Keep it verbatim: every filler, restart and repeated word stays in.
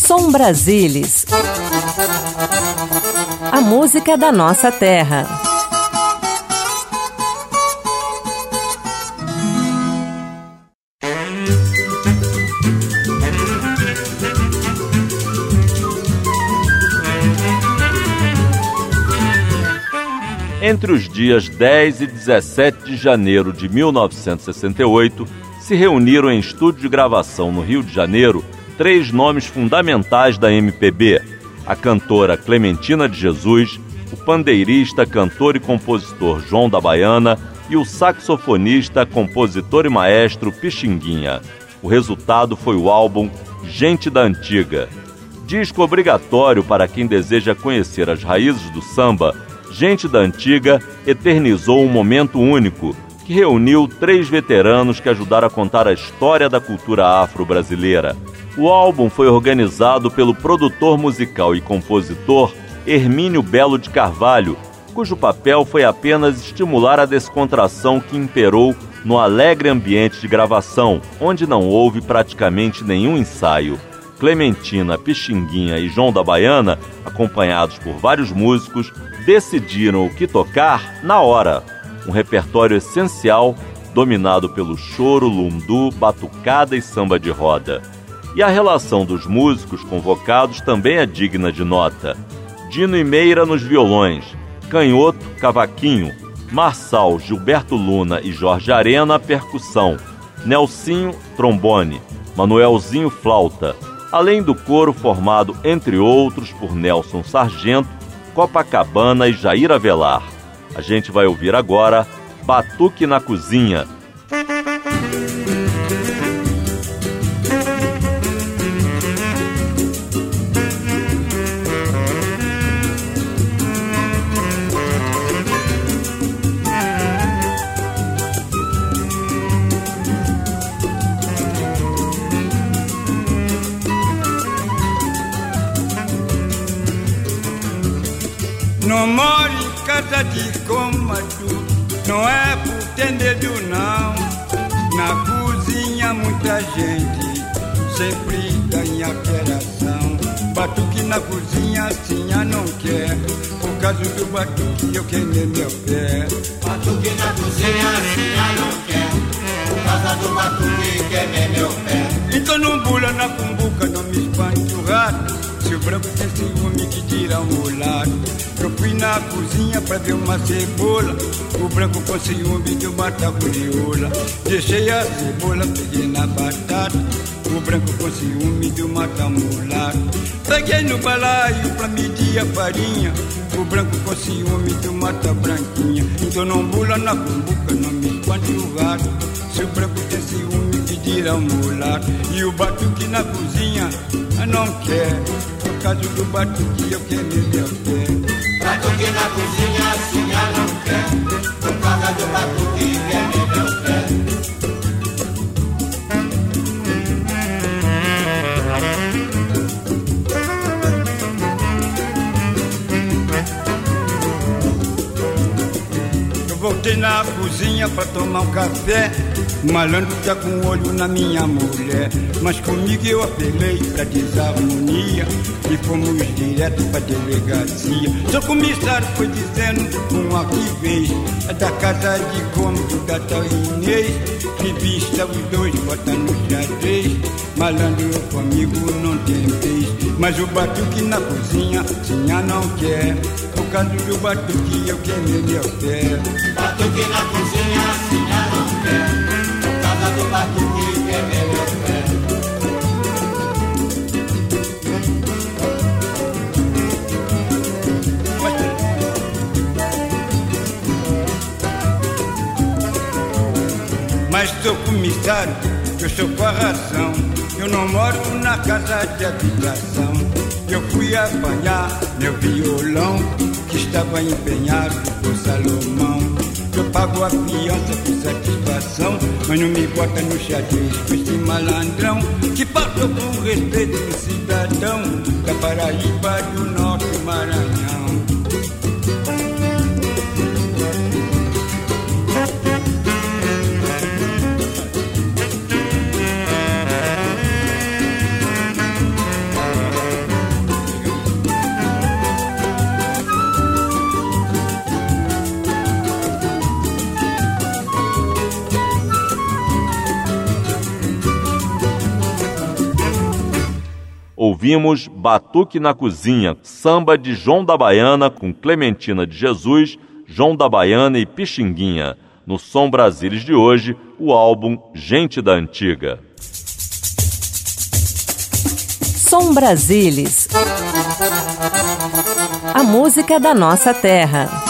Som Brasilis. A música da nossa terra. Entre os dias dez e dezessete de janeiro de mil novecentos e sessenta e oito, se reuniram em estúdio de gravação no Rio de Janeiro três nomes fundamentais da M P B: a cantora Clementina de Jesus, o pandeirista, cantor e compositor João da Baiana e o saxofonista, compositor e maestro Pixinguinha. O resultado foi o álbum Gente da Antiga. Disco obrigatório para quem deseja conhecer as raízes do samba, Gente da Antiga eternizou um momento único que reuniu três veteranos que ajudaram a contar a história da cultura afro-brasileira. O álbum foi organizado pelo produtor musical e compositor Hermínio Belo de Carvalho, cujo papel foi apenas estimular a descontração que imperou no alegre ambiente de gravação, onde não houve praticamente nenhum ensaio. Clementina, Pixinguinha e João da Baiana, acompanhados por vários músicos, decidiram o que tocar na hora. Um repertório essencial, dominado pelo choro, lundu, batucada e samba de roda. E a relação dos músicos convocados também é digna de nota. Dino e Meira nos violões, Canhoto, cavaquinho, Marçal, Gilberto Luna e Jorge Arena, percussão, Nelsinho, trombone, Manuelzinho, flauta, além do coro formado, entre outros, por Nelson Sargento, Copacabana e Jair Avelar. A gente vai ouvir agora Batuque na Cozinha. Não moro em casa de cômodo, não é por ter medo não. Na cozinha muita gente sempre ganha operação. Batuque na cozinha assim a não quer, por causa do batuque eu queimei meu pé. Batuque na cozinha assim a não quer, por causa do batuque queimei meu pé. Então não bula na cumbuca, não me espante o rato. Se o branco tem ciúme que tira o mulato. Eu fui na cozinha pra ver uma cebola, o branco com ciúme de uma taburiola. Deixei a cebola, peguei na batata, o branco com ciúme de uma tamulata. Peguei no balaio pra medir a farinha, o branco com ciúme de uma branquinha. Então não bula na cumbuca, não me espante o rato. Se o branco tem ciúme que tira o mulato. E o batuque na cozinha não quer, por causa do batuque eu queimei meu pé. Batuque na cozinha assim a não quer, por causa do batuque queimei meu pé. Eu voltei na cozinha pra tomar um café. O malandro tá com o olho na minha mulher, mas comigo eu apelei pra desarmonia e fomos direto pra delegacia. Seu comissário foi dizendo com altivez, é da casa de cômodo da tal Inês. Revista os dois, bota no xadrez. Malandro comigo não tem vez, mas o batuque na cozinha sinha não quer, por causa do batuque eu queimei meu pé. Batuque na cozinha sinha não quer, por causa do batuque queimei meu pé. Mas sou comissário, eu sou com a razão. Eu não moro na casa de habitação. Eu fui apanhar meu violão, que estava empenhado por Salomão. Eu pago a fiança por satisfação, mas não me bota no xadrez com esse malandrão, que passou com respeito do cidadão da Paraíba, do Norte Maranhão. ouvimos Batuque na Cozinha, samba de João da Baiana com Clementina de Jesus, João da Baiana e Pixinguinha. No Som Brasilis de hoje, o álbum Gente da Antiga. Som Brasilis. A música da nossa terra.